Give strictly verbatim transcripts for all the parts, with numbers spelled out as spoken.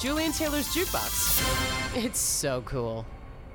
Julian Taylor's Jukebox. It's so cool.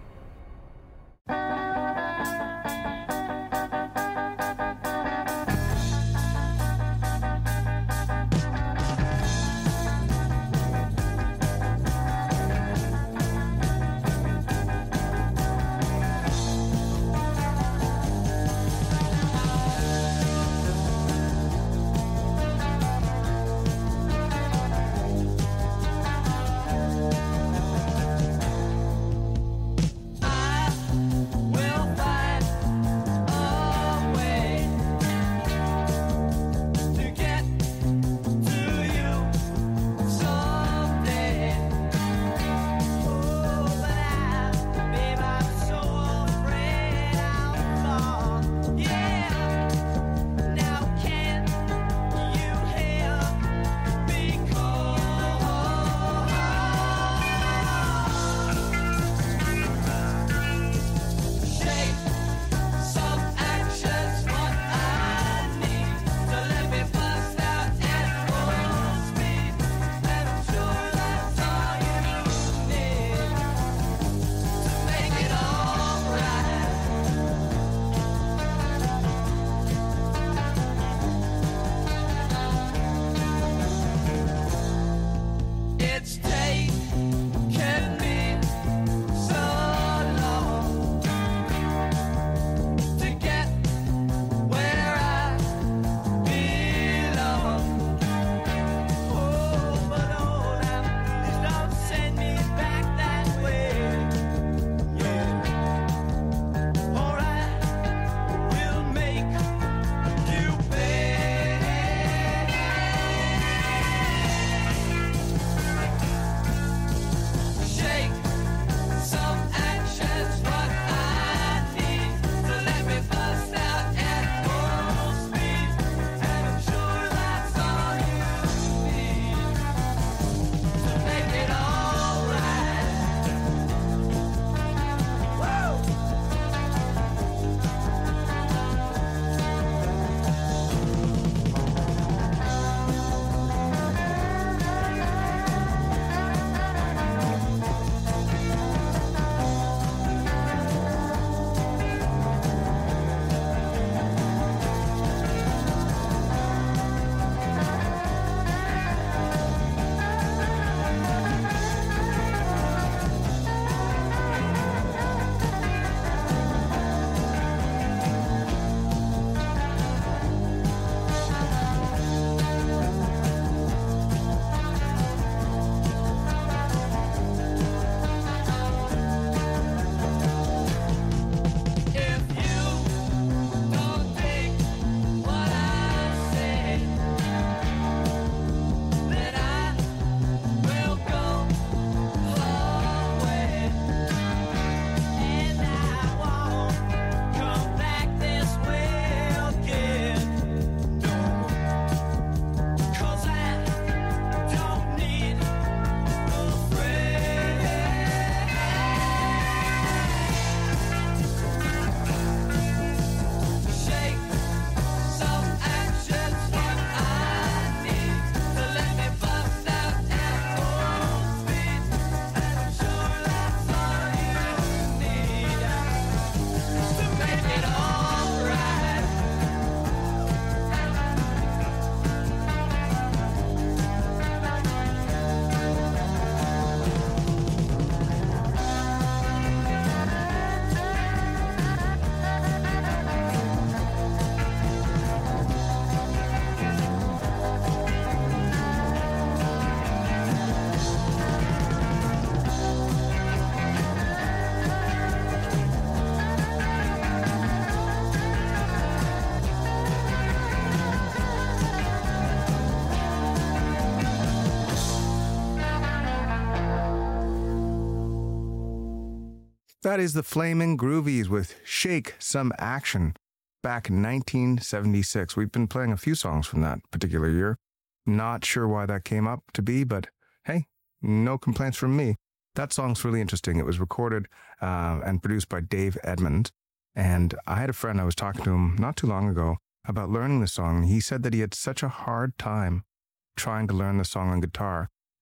That is the Flamin' Groovies with Shake Some Action back in nineteen seventy-six. We've been playing a few songs from that particular year. Not sure why that came up to be, but hey, no complaints from me. That song's really interesting. It was recorded uh, and produced by Dave Edmund. And I had a friend, I was talking to him not too long ago about learning the song. He said that he had such a hard time trying to learn the song on guitar.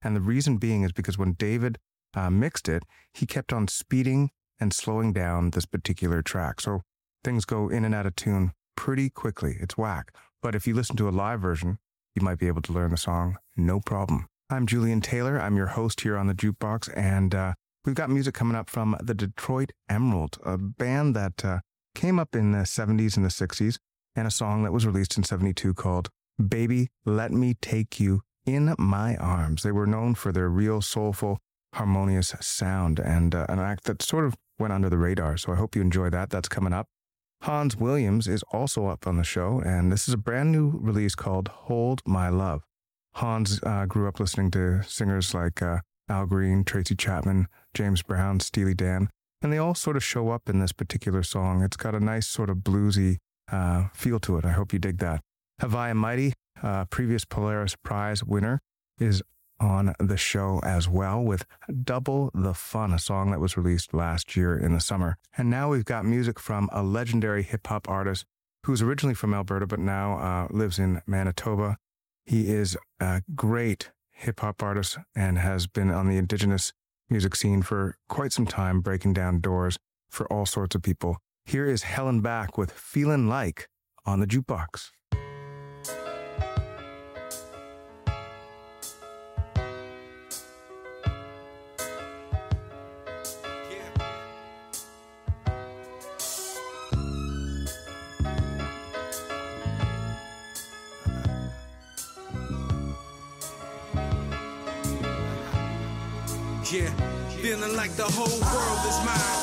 And the reason being is because when David uh, mixed it, he kept on speeding and slowing down this particular track. So things go in and out of tune pretty quickly. It's whack. But if you listen to a live version, you might be able to learn the song, no problem. I'm Julian Taylor. I'm your host here on the Jukebox, and uh, we've got music coming up from the Detroit Emerald, a band that uh, came up in the seventies and the sixties, and a song that was released in seventy-two called Baby, Let Me Take You in My Arms. They were known for their real soulful, harmonious sound, and uh, an act that sort of went under the radar. So I hope you enjoy that. That's coming up. Hans Williams is also up on the show, and this is a brand new release called Hold My Love. Hans uh, grew up listening to singers like uh, Al Green, Tracy Chapman, James Brown, Steely Dan, and they all sort of show up in this particular song. It's got a nice sort of bluesy uh, feel to it. I hope you dig that. Hawaii Mighty, uh, previous Polaris Prize winner, is on the show as well with Double the Fun, a song that was released last year in the summer. And now we've got music from a legendary hip-hop artist who's originally from Alberta but now uh, lives in Manitoba. He is a great hip-hop artist and has been on the Indigenous music scene for quite some time, breaking down doors for all sorts of people. Here is Helen Back with Feelin' Like on the Jukebox. Yeah, feeling like the whole world is mine.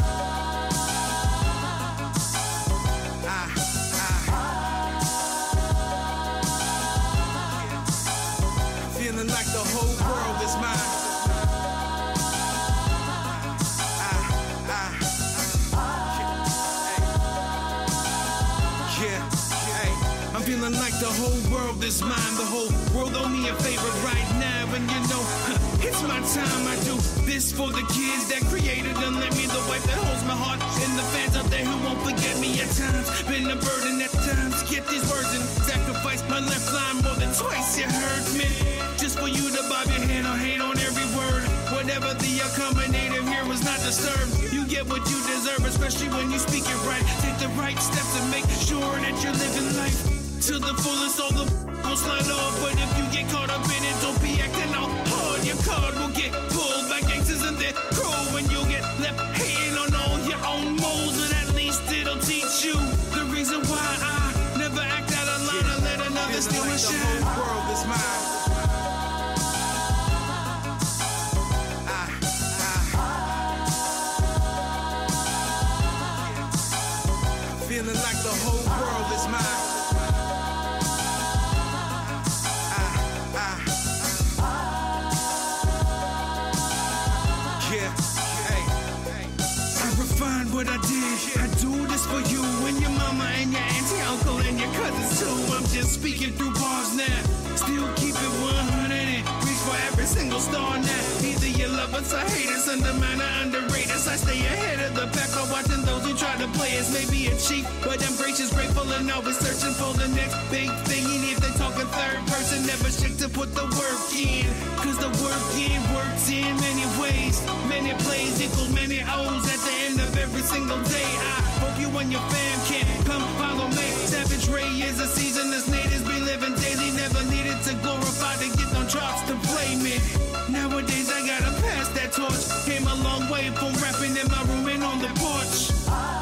I, I, feeling like the whole world is mine. I, I, yeah, hey, I'm feeling like the whole world is mine. The whole world owe me a favor right now, and you know. It's my time, I do this for the kids that created and let me, the wife that holds my heart, and the fans out there who won't forget me at times. Been a burden at times, get these words and sacrifice my left line more than twice, you heard me. Just for you to bob your head or hate on every word. Whatever the accommodative here was not disturbed. You get what you deserve, especially when you speak it right. Take the right steps and make sure that you're living life to the fullest. All the will slide off, but if you get caught up in it, don't be acting all hard. Your card will get pulled by gangsters and they're cruel, and you'll get left hating on all your own moles. But at least it'll teach you the reason why I never act out of line. Yeah. Or let another steal my shine. The whole world is mine. I, I, feeling like the whole world is mine. What I did, I do this for you and your mama and your auntie, uncle and your cousins too. I'm just speaking through bars now. Still keep it one hundred and reach for every single star now. Either you love us or hate us, undermine or underrate us. I stay ahead of the pack by watching those who try to play us. Maybe a cheat, but I'm gracious, grateful, and always searching for the next big thing. And if they talk a third person, never shake to put the work in. Cause the work in works in many ways. Many plays equals many O's at the end of every single day. I hope you and your fam can come follow me. Savage Ray is a seasonless natives be living daily. Never needed to glorify to get no drops to play me. Nowadays I gotta pass that torch. Came a long way from rapping in my room and on the porch.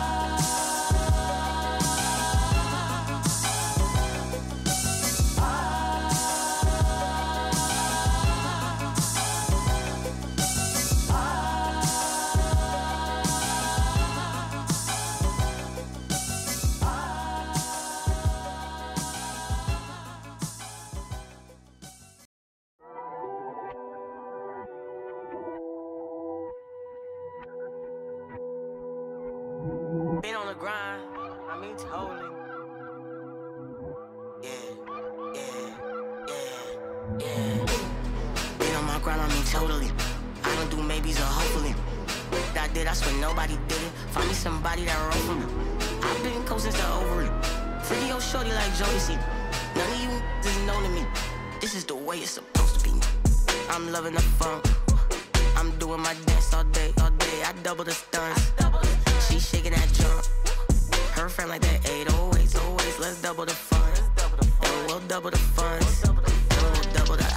Been on the grind, I mean totally. Yeah, yeah, yeah, yeah. Been on my grind, I mean totally. I don't do maybes or hopefully. I did, I swear nobody did it. Find me somebody that wrote for me. I've been cold since the ovary. Pretty old shorty like Jodeci. None of you is known to me. This is the way it's supposed to be. I'm loving the funk. I'm doing my dance all day, all day. I double the stunts. She shaking that jump. Her friend like that eight oh eight, always. Let's double the fun. And we'll double the funds. And we'll double the.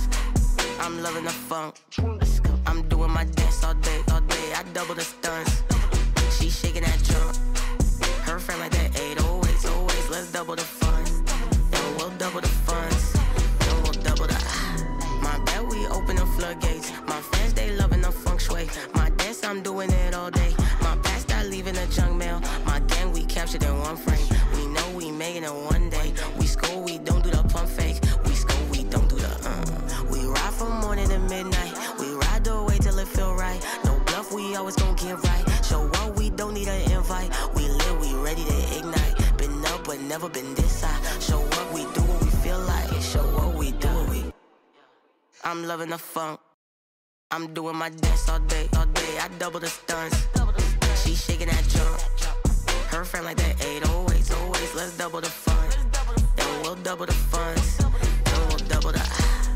I'm loving the funk. I'm doing my dance all day, all day. I double the stunts. She shaking that jump. Her friend like that eight oh eight, always. Let's double the funds. And we'll double the funds. And we'll double the. My bad, we open the floodgates. My fans, they loving the feng shui. My dance, I'm doing it all day. My past, I leaving a junk mail. My gang, we captured in one frame. We know we making it one day. We score, we don't do the pump fake. We score, we don't do the uh. We ride from morning to midnight. We ride the way till it feel right. No bluff, we always gon' get right. Show up, we don't need an invite. We live, we ready to ignite. Been up, but never been this high. Show up, we do what we feel like. Show up, we do what we. I'm loving the funk. I'm doing my dance all day, all day. I double the stunts. She shaking that jump. Her friend like that eight oh eight, always. Let's double the fun. Then we'll double the funds. Then we'll double the.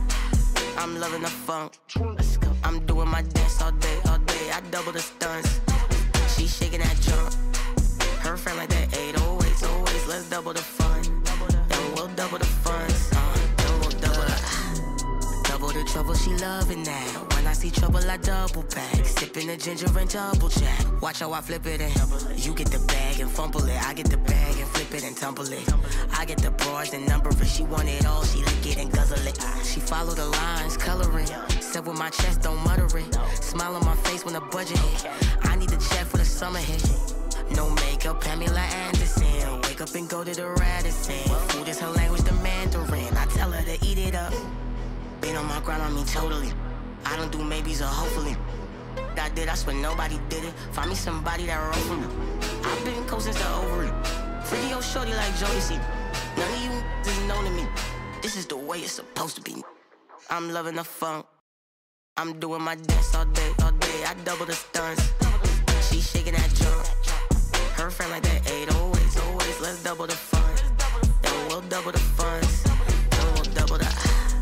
I'm loving the funk. I'm doing my dance all day, all day. I double the stunts. She shaking that jump. Her friend like that eight oh eight, always. Let's double the fun. Then we'll double the funds. Uh, then we'll double the. Double the trouble, she loving that. When I see trouble, I double back. Sipping the ginger and double jack. Watch how I flip it and you get the bag and fumble it. I get the bag and flip it and tumble it. I get the bars and number it. She want it all, she lick it and guzzle it. She follow the lines, coloring. Said with my chest, don't mutter it. Smile on my face when the budget hit. I need the check for the summer hit. No makeup, Pamela Anderson. Wake up and go to the Radisson. Food is her language, the Mandarin. I tell her to eat it up. Been on my grind on me totally. I don't do maybes or hopefully. I did, I swear nobody did it. Find me somebody that wrote for me. I've been cold since the ovary. Freaky old shorty like Jodeci. None of you is known to me. This is the way it's supposed to be. I'm loving the funk. I'm doing my dance all day, all day. I double the stunts. She shaking that jump. Her friend like that eight oh eight, always. Let's double the fun. Then we'll double the funds. Then we'll double the.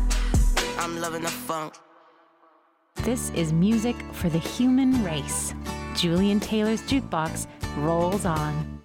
I'm loving the funk. This is music for the human race. Julian Taylor's Jukebox rolls on.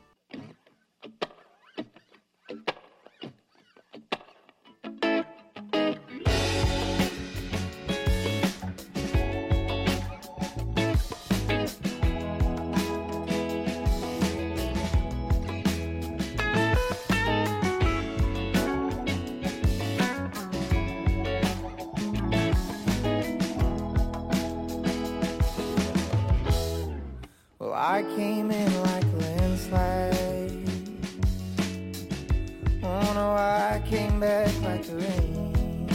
I came in like a landslide. Oh no, I came back like the rain.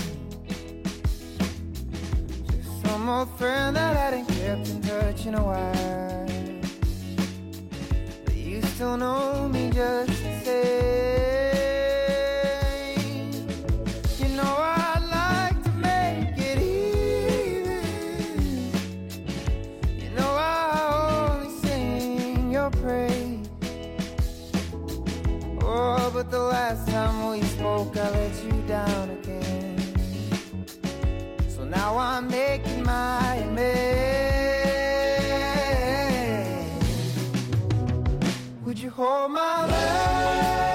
Just some old friend that I hadn't kept in touch in a while. But you still know me just the same. You know I'd like to make it even. You know I praise. Oh, but the last time we spoke, I let you down again. So now I'm making my amends. Would you hold my love?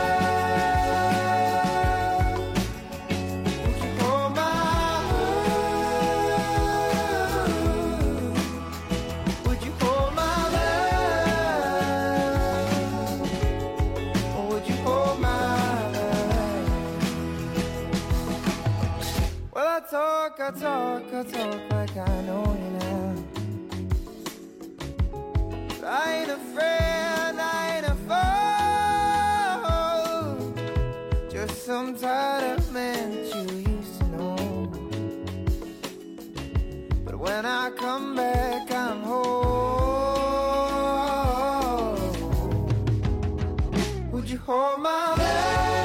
Talk, I talk, I talk like I know you now. But I ain't afraid, I ain't a fool. Just some tired of man that you used to know. But when I come back, I'm home. Would you hold my hand?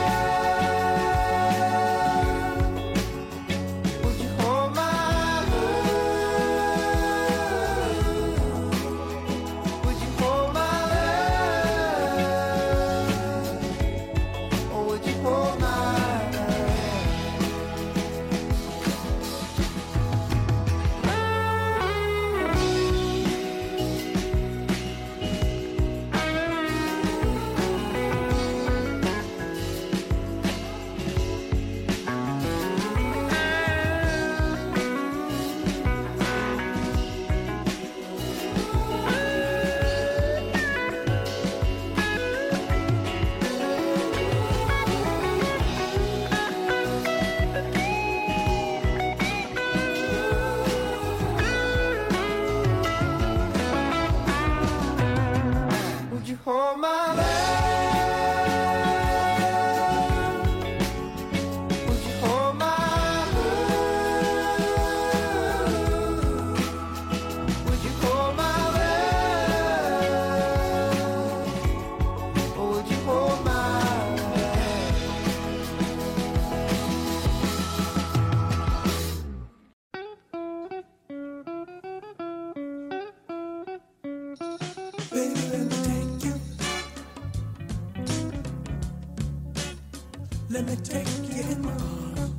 Let me take you in my arms.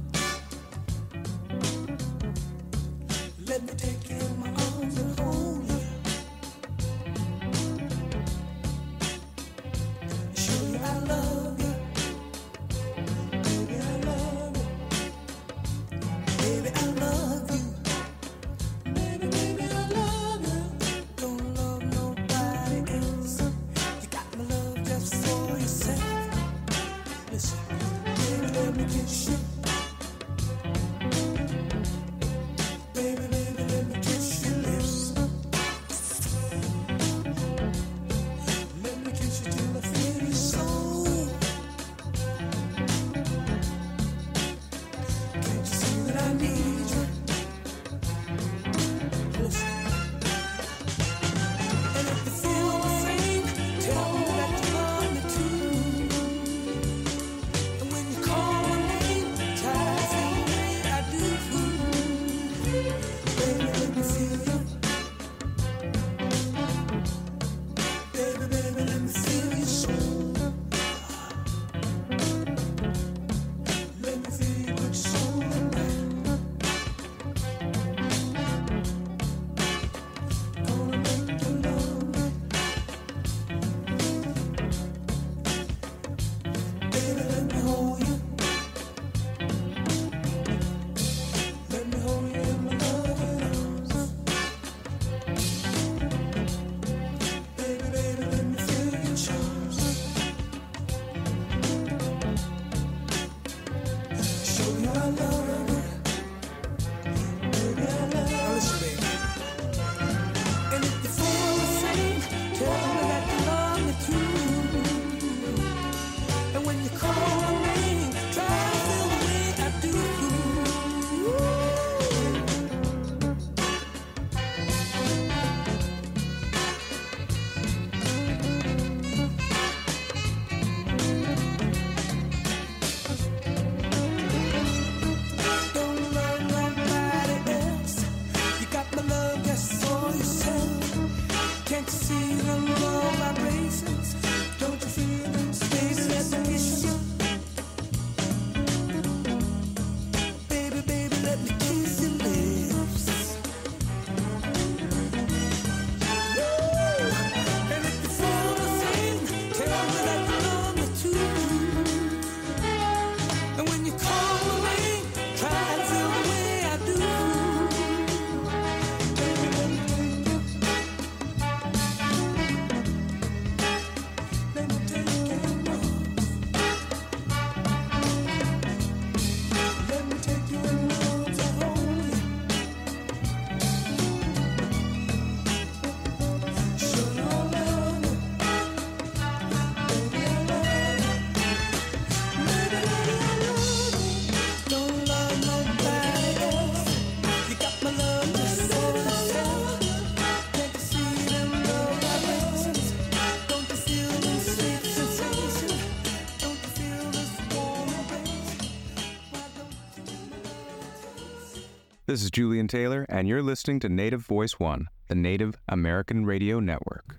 Let me take you in my arms and hold you. Show you I love you. Baby, I love you. Baby, I love you. Baby, baby, I love you. Don't love nobody else. You got my love just for yourself. Listen. Let me kiss you. Baby, baby, let me kiss your lips. Let me kiss you till I feel your soul. Can't you see that I need you? Listen. And if you feel the same, tell me that you love me too. And when you call my name, try to feel the way I do. Baby, let me feel you. Baby, baby, let me feel your soul. Let me feel your good soul tonight. Gonna make you love me. Baby, let me hold you. Let me hold you in my loving arms. Baby, baby, let me feel your charms. Show you I love you. Baby, I love you. Listen, baby. And if you feel the same, tell me that you love me too. And when you call my name, try to feel the way I do. Don't love nobody else. You got my love just for yourself. Can't you see the love vibrations? Don't you feel them space resolution? Baby, baby, let me kiss your lips. Woo! And if you feel the same, tell me that you love me too. And when you call my name, try to feel the way I do. Baby, let me take you. Let me take you in my arms. Let me take you in my arms and hold you. Show you I love you. Baby, I love you. Baby, baby, I love you. Don't love nobody else. You got my love just for yourself. Can't you see them love vibrations? Don't you feel this sweet sensation? Don't you feel this warm embrace? Why don't you give my love a taste? This is Julian Taylor, and you're listening to Native Voice One, the Native American Radio Network.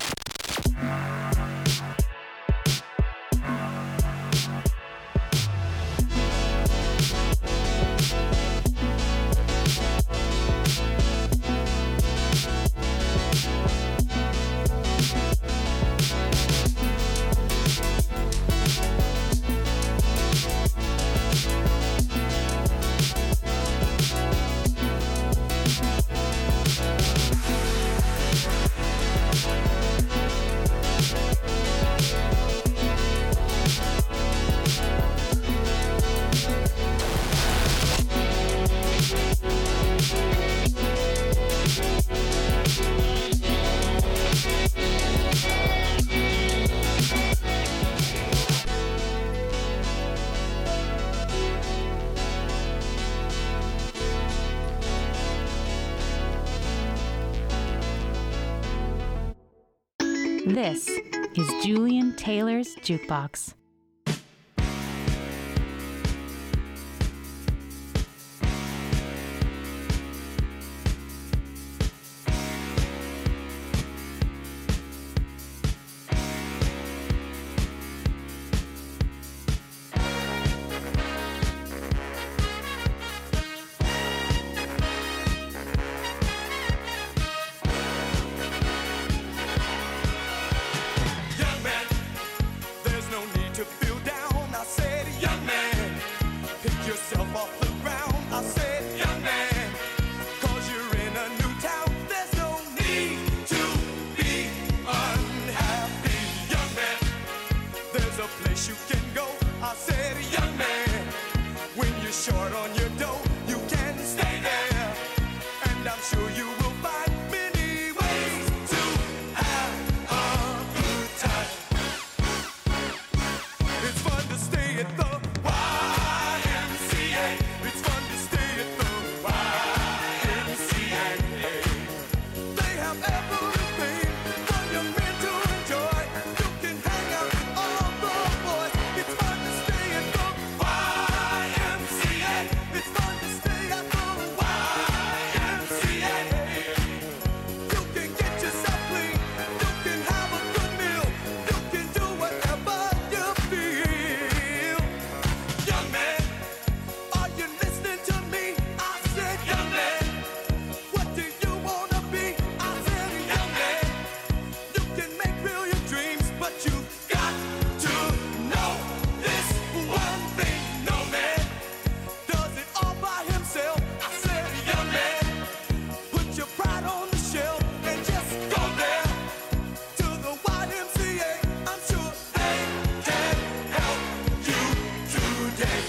This is Julian Taylor's Jukebox. I'm sure you will find many ways to have a good time. It's fun to stay at the Y M C A. It's fun to stay at the Y M C A. They have everything for young men to enjoy. You can hang out with all the boys. It's fun to stay at the Y M C A. It's fun to stay at the Y M C A. You can get yourself clean. You can have a good meal. You can do whatever you feel. Young man, are you listening to me? I said, young man, what do you wanna be? I said, young man, you can make real your dreams, but you got to know this one thing. No man does it all by himself. I said, young man, put your pride on the shelf and just go there to the Y M C A. I'm sure they can help you today.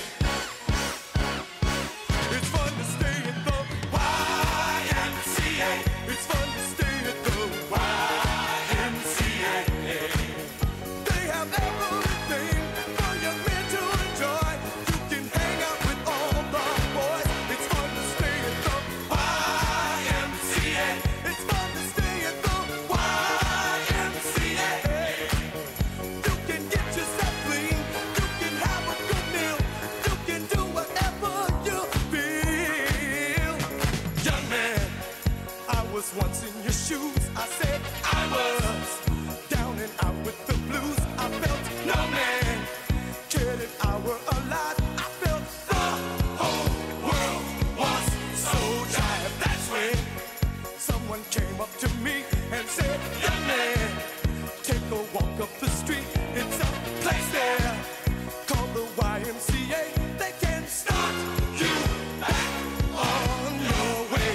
It's fun to stay at the Y M C A. It's fun to stay at the Y M C A. They have everything for young men to enjoy. You can hang out with all the boys. It's fun to stay at the Y M C A. It's fun to stay at the Y M C A. You can get yourself clean. You can have a good meal. You can do whatever you feel. Young man, I was once in your shoes. I said I was down and out with the blues. I felt no man cared if I were alive. I felt the whole world was so tired. That's when someone came up to me and said, young man, take a walk up the street. It's a place there called the Y M C A. They can start you back on your way.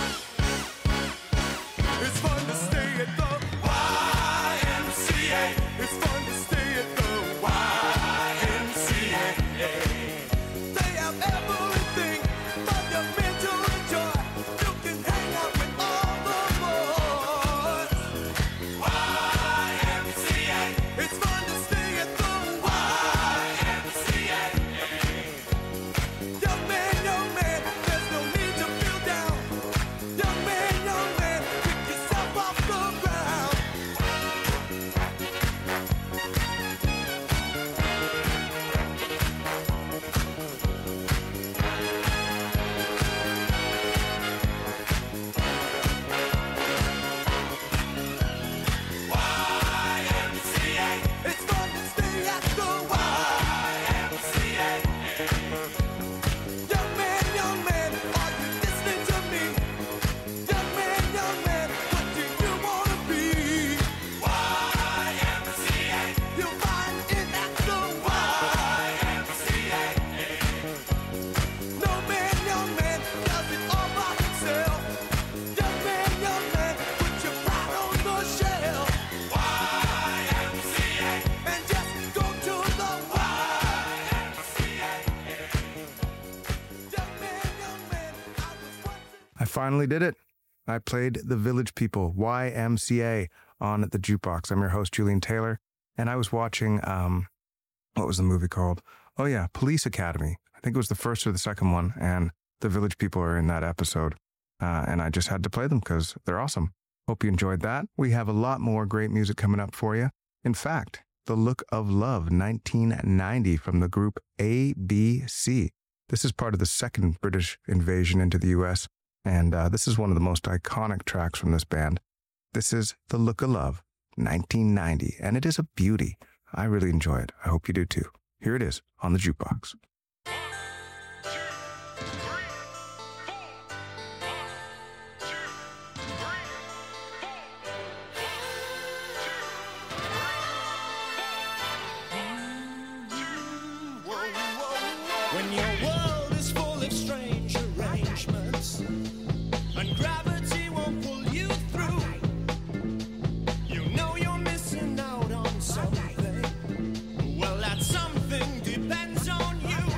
It's fun to stay at the Y M C A. It's fun to stay at the Y M C A. They have everything for young men to enjoy. You can hang out with all the boys. Y M C A. It's fun to stay at the Y M C A. Young man, young man, there's no need to feel down. Young man, young man, pick yourself off the ground. Y M C A. It's fun to stay at the Y M C A. Young man, young man, are you listening to me? Young man, young man, what do you wanna be? Y M C A. You'll find it at the Y M C A. No man, young man, does it all by himself. Young man, young man, put your pride on the shelf. Y M C A. And just go to the Y M C A. Young man, young man, I was once in I finally did it. I played The Village People, Y M C A, on the jukebox. I'm your host, Julian Taylor, and I was watching, um, what was the movie called? Oh yeah, Police Academy. I think it was the first or the second one, and The Village People are in that episode. Uh, and I just had to play them because they're awesome. Hope you enjoyed that. We have a lot more great music coming up for you. In fact, The Look of Love, nineteen ninety, from the group A B C. This is part of the second British invasion into the U S, and uh, this is one of the most iconic tracks from this band. This is The Look of Love, nineteen ninety, and it is a beauty. I really enjoy it. I hope you do too. Here it is on the jukebox. When your world is full of strange arrangements and gravity won't pull you through, you know you're missing out on something. Well, that something depends on you.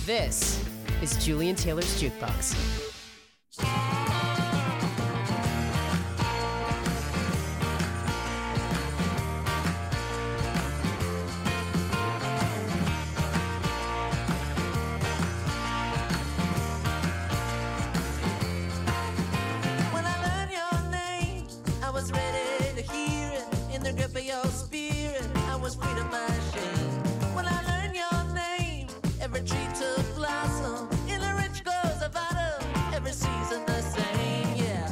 This is Julian Taylor's Jukebox. When I learned your name, I was ready to hear it. In the grip of your spirit, I was free to my shame. When I learned your name, every tree took blossom. In the rich groves of autumn, every season the same, yeah.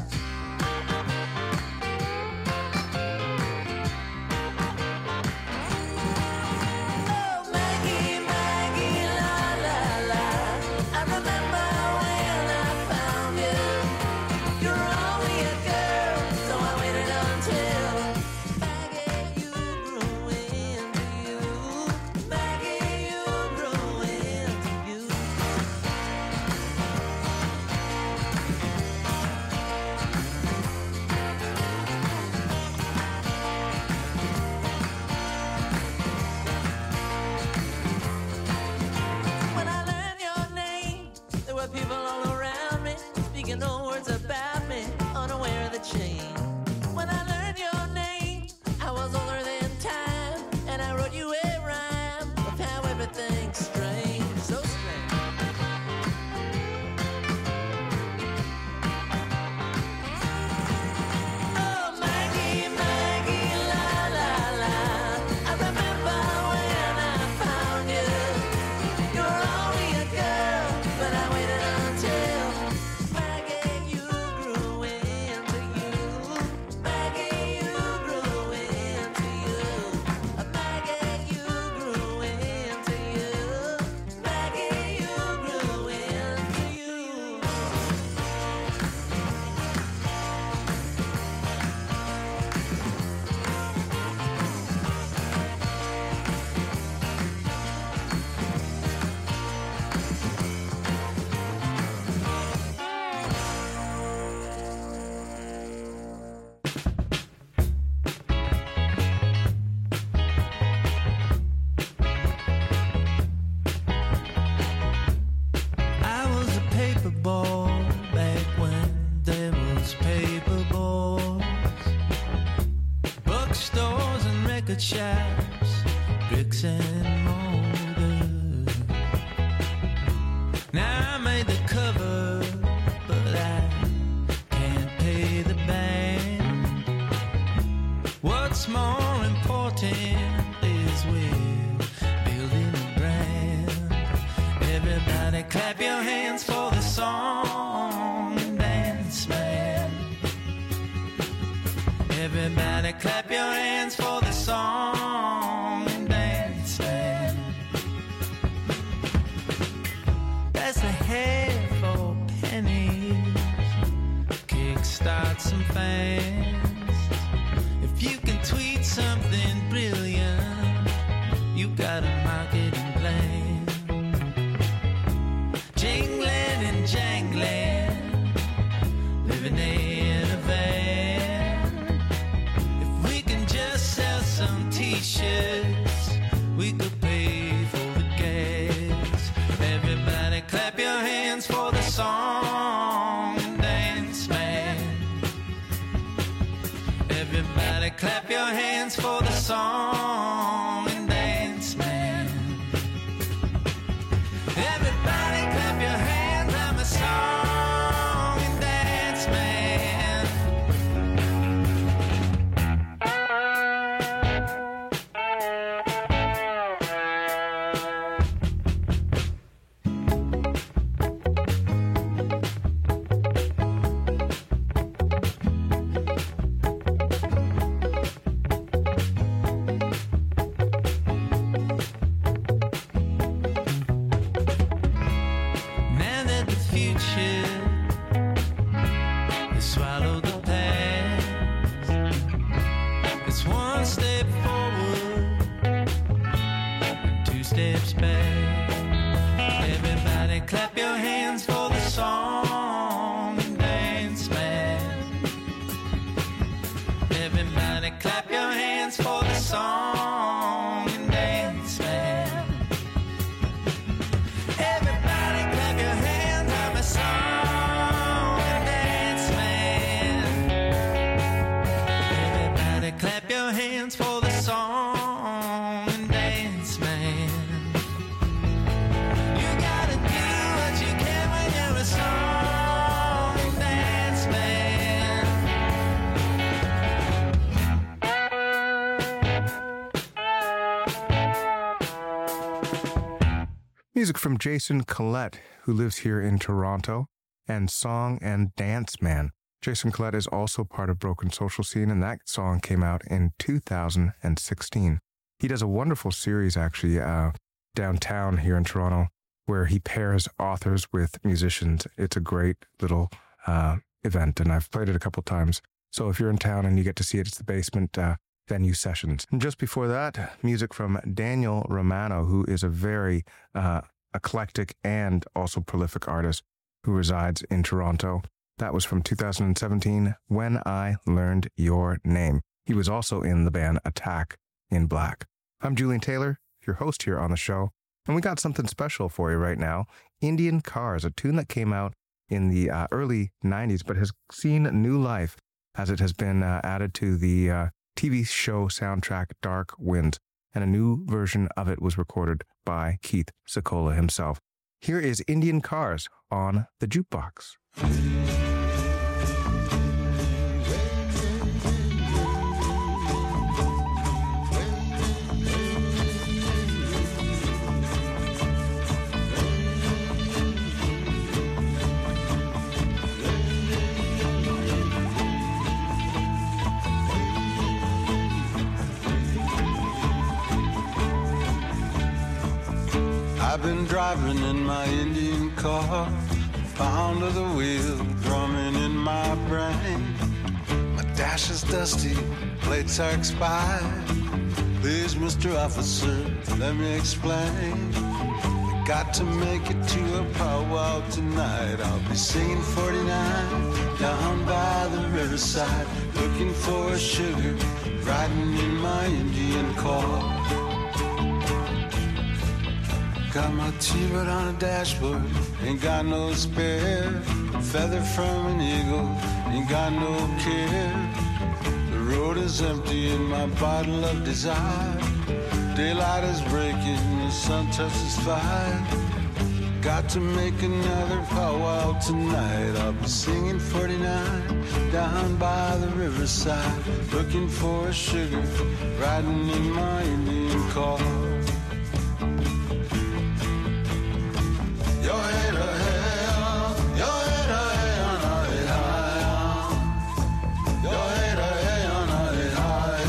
Oh, Maggie, Maggie, la, la, la. I remember when I found you. You were only a girl, so I waited until Maggie, you grew into you. Maggie, you grew into you. When I learned your name, there were people all around me speaking no words about me, unaware of the change. When I learned your name, I was older than time, and I wrote you a rhyme of how everything's strange, so strange. Oh, Maggie, Maggie, la, la, la. I remember when I found you. You were only a girl, but I waited until Maggie, you grew into you. Maggie, you grew into you. Maggie, you grew into you. Maggie, you grew into you. I was a paper boy back when there was paper boys, bookstores and record shops, bricks and mortar. Now I made the cover, but I can't pay the band. What's more important is we're building a brand. Everybody clap your hands for the song and dance, man. Everybody clap your hands for the song and dance, man. That's a head for pennies. Kickstart some fans. If you can tweet something brilliant, you got a marketing plan. Jingling and jangling, living in a van. If we can just sell some t-shirts, we could pay for the gas. Everybody clap your hands for the song and dance, man. Everybody clap your hands for the song and dance, man. Everybody clap your hands, I'm a song and dance, man. Now that the future has swallowed the past, it's one step forward and two steps back. Everybody clap your hands for the song and dance, man. Everybody clap your hands for the song and dance, man. Everybody Music from Jason Collette, who lives here in Toronto, and Song and Dance Man. Jason Collette is also part of Broken Social Scene, and that song came out in two thousand sixteen. He does a wonderful series, actually, uh, downtown here in Toronto, where he pairs authors with musicians. It's a great little uh, event, and I've played it a couple times. So if you're in town and you get to see it, it's the Basement uh, Venue Sessions. And just before that, music from Daniel Romano, who is a very uh, eclectic and also prolific artist who resides in Toronto. That was from two thousand seventeen, When I Learned Your Name. He was also in the band Attack in Black. I'm Julian Taylor, your host here on the show, and we got something special for you right now. Indian Cars, a tune that came out in the uh, early nineties, but has seen new life as it has been uh, added to the uh, T V show soundtrack Dark Winds, and a new version of it was recorded by Keith Secola himself. Here is Indian Cars on the Jukebox. I've been driving in my Indian car, pound of the wheel drumming in my brain. My dash is dusty, plates are expired. Please, Mister Officer, let me explain. I got to make it to a powwow tonight. I'll be singing forty-nine down by the riverside, looking for sugar, riding in my Indian car. Got my T-bird on a dashboard, ain't got no spare. Feather from an eagle, ain't got no care. The road is empty in my bottle of desire. Daylight is breaking, the sun touches fire. Got to make another powwow tonight. I'll be singing forty-nine down by the riverside, looking for sugar, riding in my Indian car. Your head ahead, your head ahead on it high. Your head ahead on it high.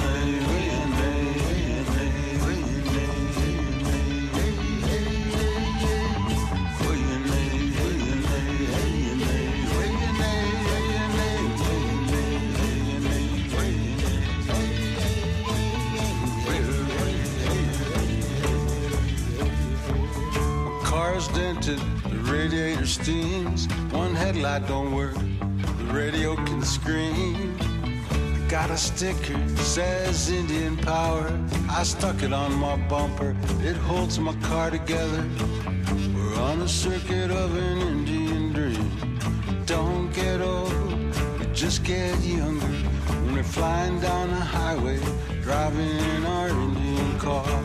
Car's dented, the radiator steams. One headlight don't work, the radio can scream. I got a sticker, says Indian Power. I stuck it on my bumper, it holds my car together. We're on a circuit of an Indian dream. Don't get old, we just get younger. When we're flying down the highway, driving in our Indian car.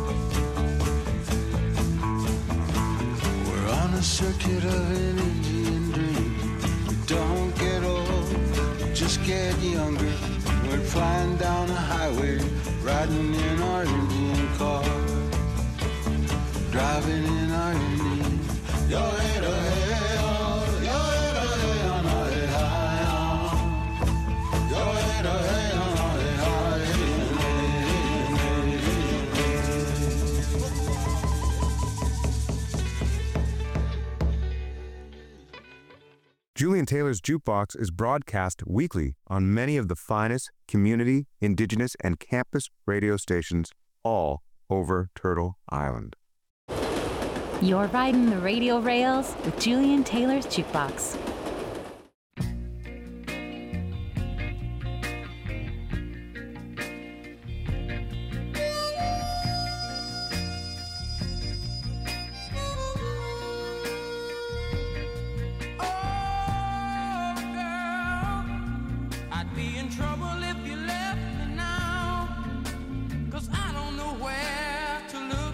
On a circuit of an Indian dream. We don't get old, we just get younger. We're flying down the highway, riding in our Indian car, driving in our Indian. Your head ahead, oh, your head ahead on our head high, oh. Your head ahead on our head high. Julian Taylor's Jukebox is broadcast weekly on many of the finest community, indigenous, and campus radio stations all over Turtle Island. You're riding the radio rails with Julian Taylor's Jukebox.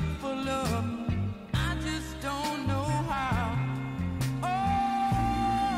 Oh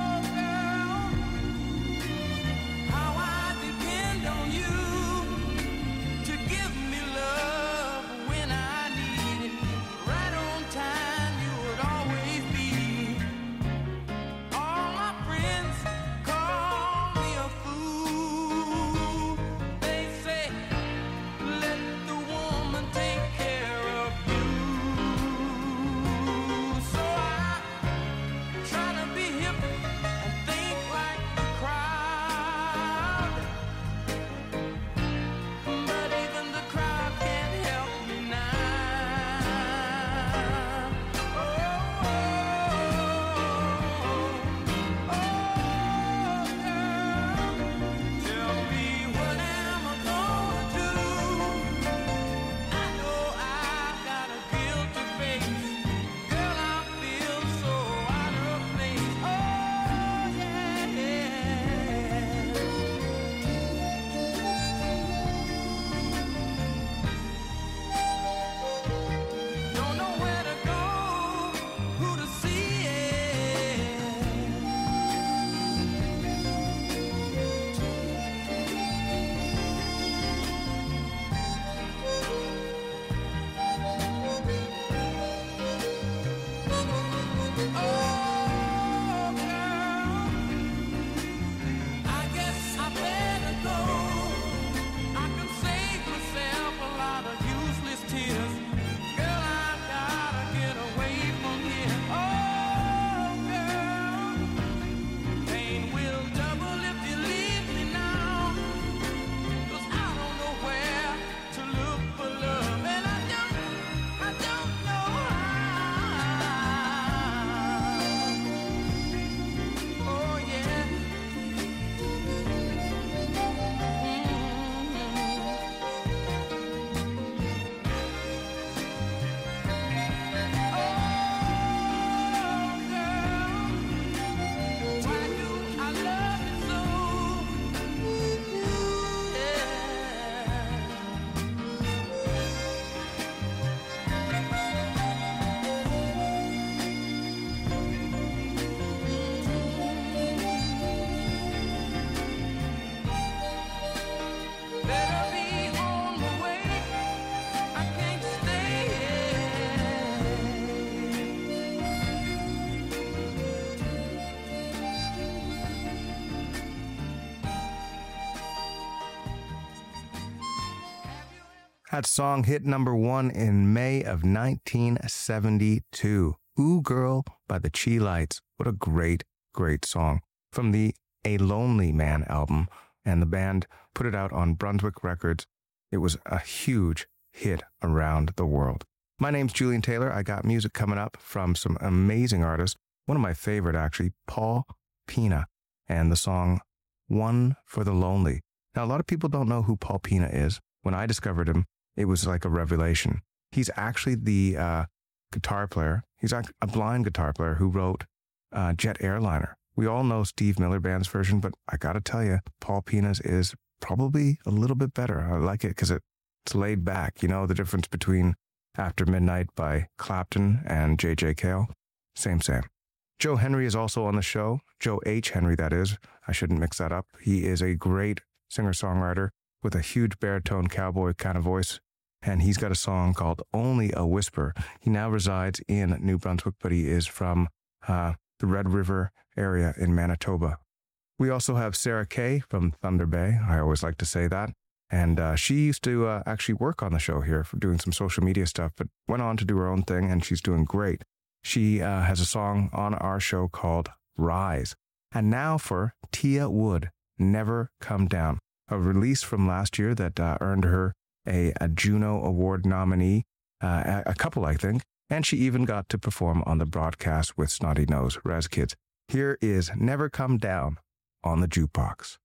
That song hit number one in May of nineteen seventy-two. Ooh Girl by the Chi Lights. What a great, great song. From the A Lonely Man album, and the band put it out on Brunswick Records. It was a huge hit around the world. My name's Julian Taylor. I got music coming up from some amazing artists. One of my favorite, actually, Paul Pina, and the song One for the Lonely. Now, a lot of people don't know who Paul Pina is. When I discovered him, it was like a revelation. He's actually the uh, guitar player. He's a blind guitar player who wrote uh, Jet Airliner. We all know Steve Miller Band's version, but I got to tell you, Paul Pina's is probably a little bit better. I like it because it's laid back. You know, the difference between After Midnight by Clapton and J J Cale? Same, same. Joe Henry is also on the show. Joe H. Henry, that is. I shouldn't mix that up. He is a great singer-songwriter with a huge baritone cowboy kind of voice, and he's got a song called Only a Whisper. He now resides in New Brunswick, but he is from uh, the Red River area in Manitoba. We also have Sarah Kay from Thunder Bay. I always like to say that. And uh, she used to uh, actually work on the show here for doing some social media stuff, but went on to do her own thing, and she's doing great. She uh, has a song on our show called Rise. And now for Tia Wood, Never Come Down, a release from last year that uh, earned her a, a Juno Award nominee, uh, a couple, I think, and she even got to perform on the broadcast with Snotty Nose Raz Kids. Here is Never Come Down on the Jukebox.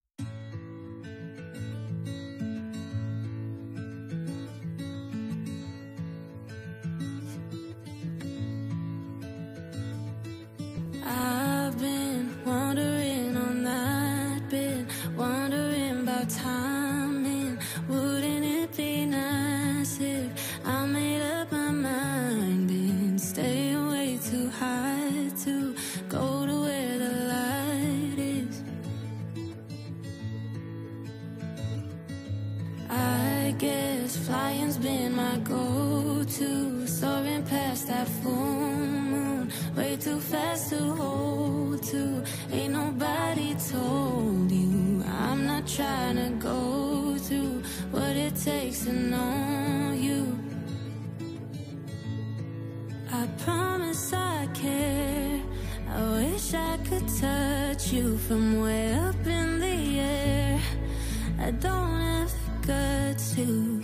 I've been wondering on that bit, wondering about timing. Wouldn't it be nice if I made up my mind and stay away too high to go to where the light is? I guess flying's been my go-to, soaring past that full moon, way too fast to hold to. Ain't nobody told you I'm not trying to go through what it takes to know you. I promise I care. I wish I could touch you from way up in the air. I don't have the guts to.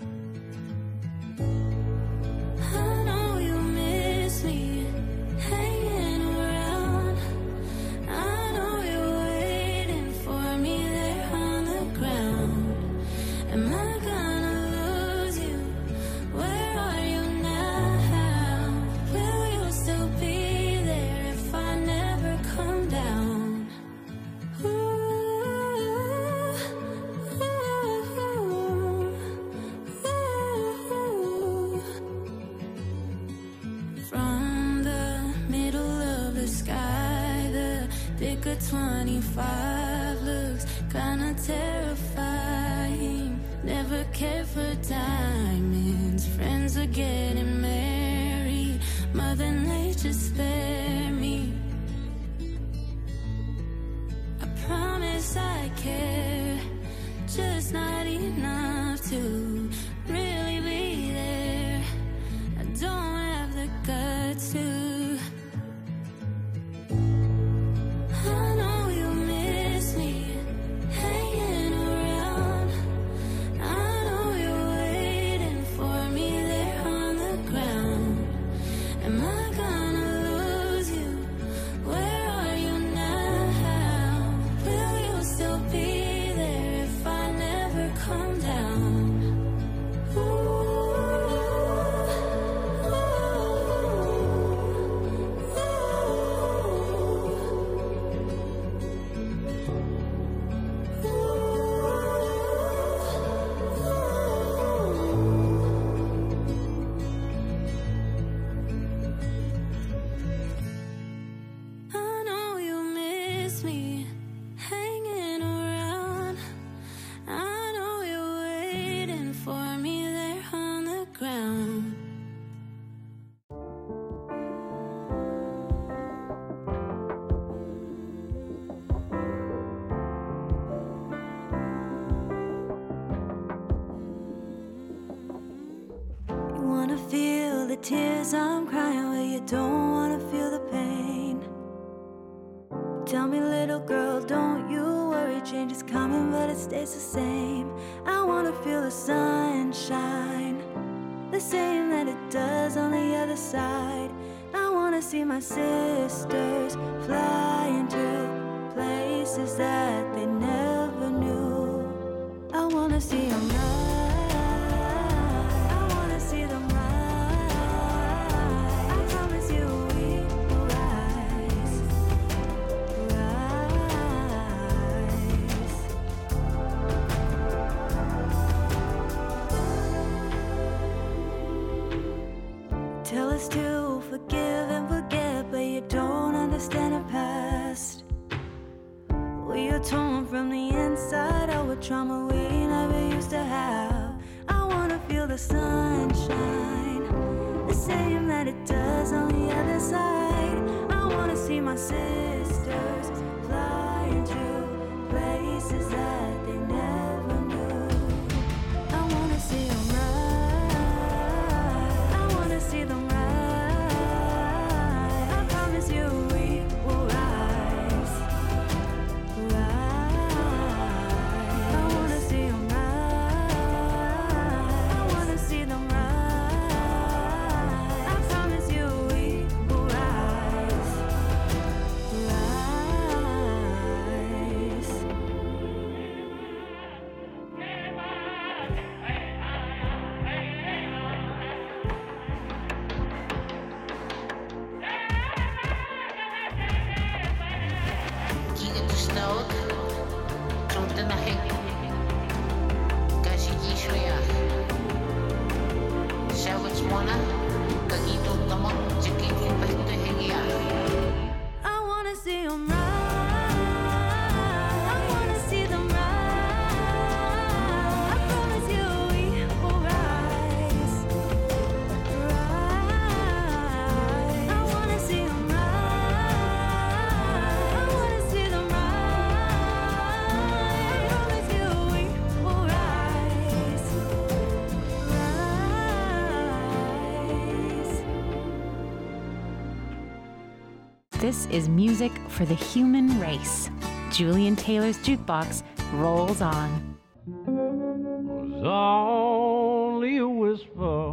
I know you miss me hanging around. I know you're waiting for me there on the ground. Am I gonna lose you? Where are you now? Will you still be there if I never come down? Ooh, ooh, ooh, ooh. From the middle of the sky, the thick of twenty-five looks kinda terrifying. Never cared for diamonds, friends are getting married. Mother Nature spare me. I promise I care, just not enough to really be there. I don't have the guts to. I know you miss me hanging around. I know you're waiting for me there on the ground. Am I gonna lose you? Where are you now? Will you still be there if I never come down? I'm crying, but you don't wanna feel the pain. Tell me, little girl, don't you worry, change is coming, but it stays the same. I wanna feel the sunshine, the same that it does on the other side. I wanna see my sisters flying to places that they never knew. I wanna see them rise, I wanna see them rise. I promise you we will rise, rise. Tell us to forgive and forget, but you don't understand our past. We are torn from the inside out with trauma we never used to have. I wanna feel the sunshine, the same that it does on the other side. I wanna see my sisters flying to places that they never knew. I wanna see them rise, I wanna see them rise. I promise you we will rise, rise. I wanna see them rise, I wanna see them rise. I promise you we will rise, rise. 기계도 스타웃 좀 뜨나 해 가시기 쉬야 샤워츠 모나 가기도 너무 지키기 배도 해기야 I wanna see them rise, I wanna see them rise. I promise you we will rise, rise. I wanna see them rise, I wanna see them rise. I promise you we will rise, rise. This is music for the human race. Julian Taylor's Jukebox rolls on. Was only a whisper,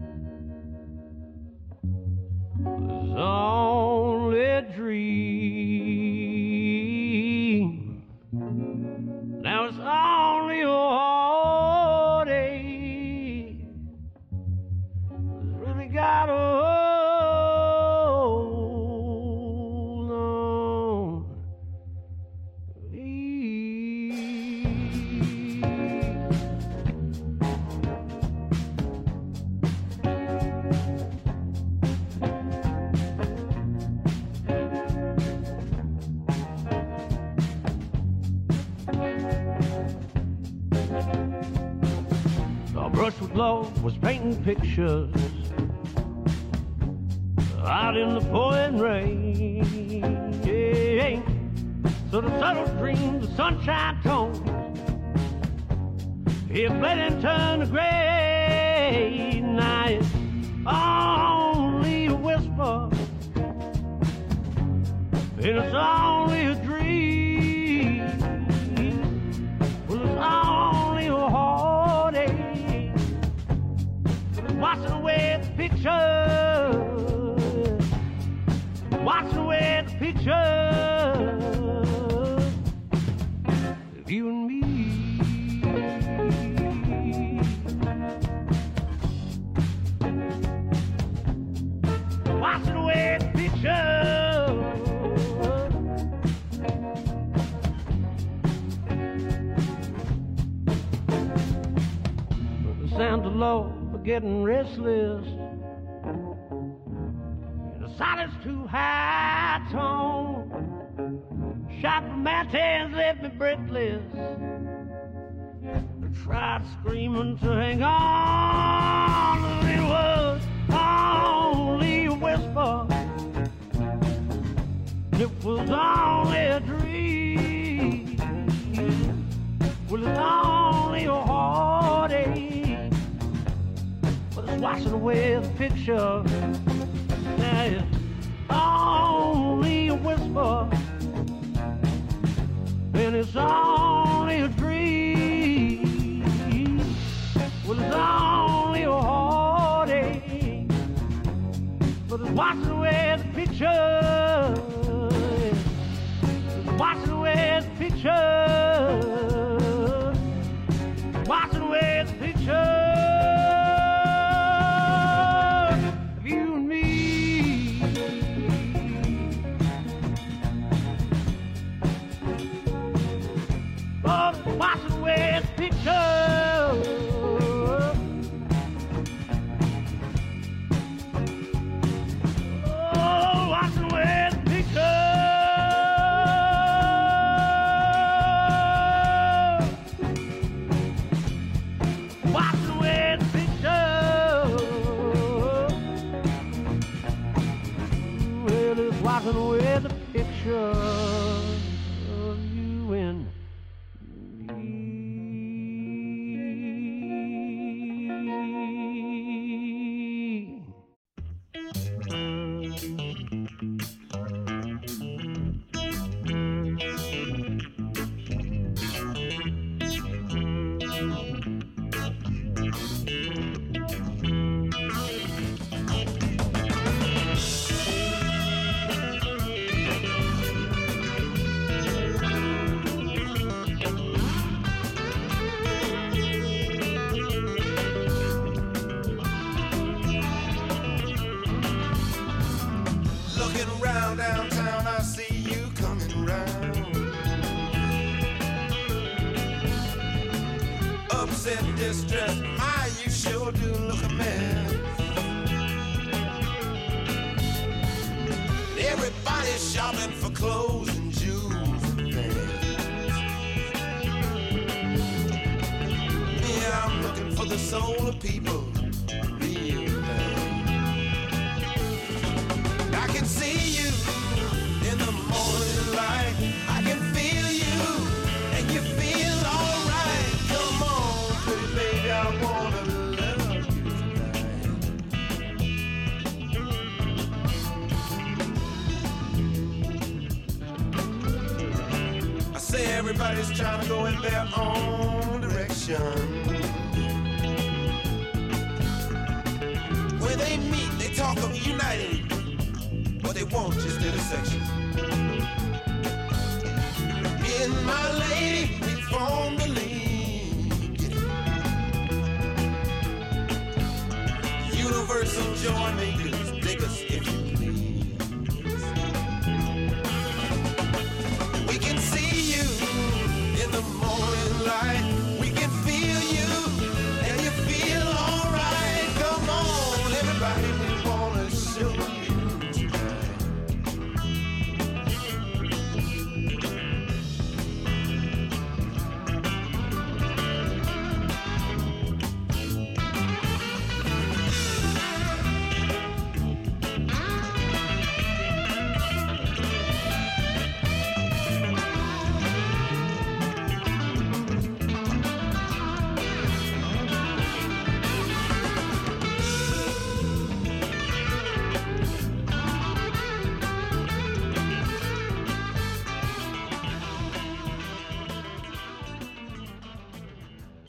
was only a dream. Now it's only a heartache. It's really got a hold on me. A brush with love was painting pictures out in the pouring rain. Yeah. So the subtle dreams, the sunshine tones, it bled and turned to gray. Now it's only a whisper, and it's only a dream. Well, it's only a heartache, washing away the picture, washing away the picture of you and me. Washing away the picture. The sound of low for getting restless, and the silence too high tone. Shot from mountains left me breathless. I tried screaming to hang on, and it was only a whisper. It was only a dream. Well, it's only a heartache, but it's washing away the picture but it's washing away the picture. It's washing away the picture. Washing away the picture of you and me. Oh, it's washing away the picture. Oh, washing away the picture. Washing away the picture. Well, it's washing away the picture of you and Looking around downtown, I see you coming round. Upset, distressed, my, you sure do look a mess. Everybody's shopping for clothes and jewels and things. Yeah, I'm looking for the soul of people, real things. I can see you in the morning light. I can feel you, and you feel alright. Come on, pretty baby, I wanna love you tonight. I say everybody's trying to go in their own direction. Where they meet, they talk of uniting. What they want just intersection. Me and my lady, we formed a league. Universal joy makers, dig us if you please. We can see you in the morning light. We can feel you, and you feel alright. Come on, everybody, we wanna show you.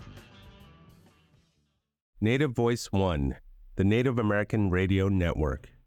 Native Voice One, the Native American Radio Network.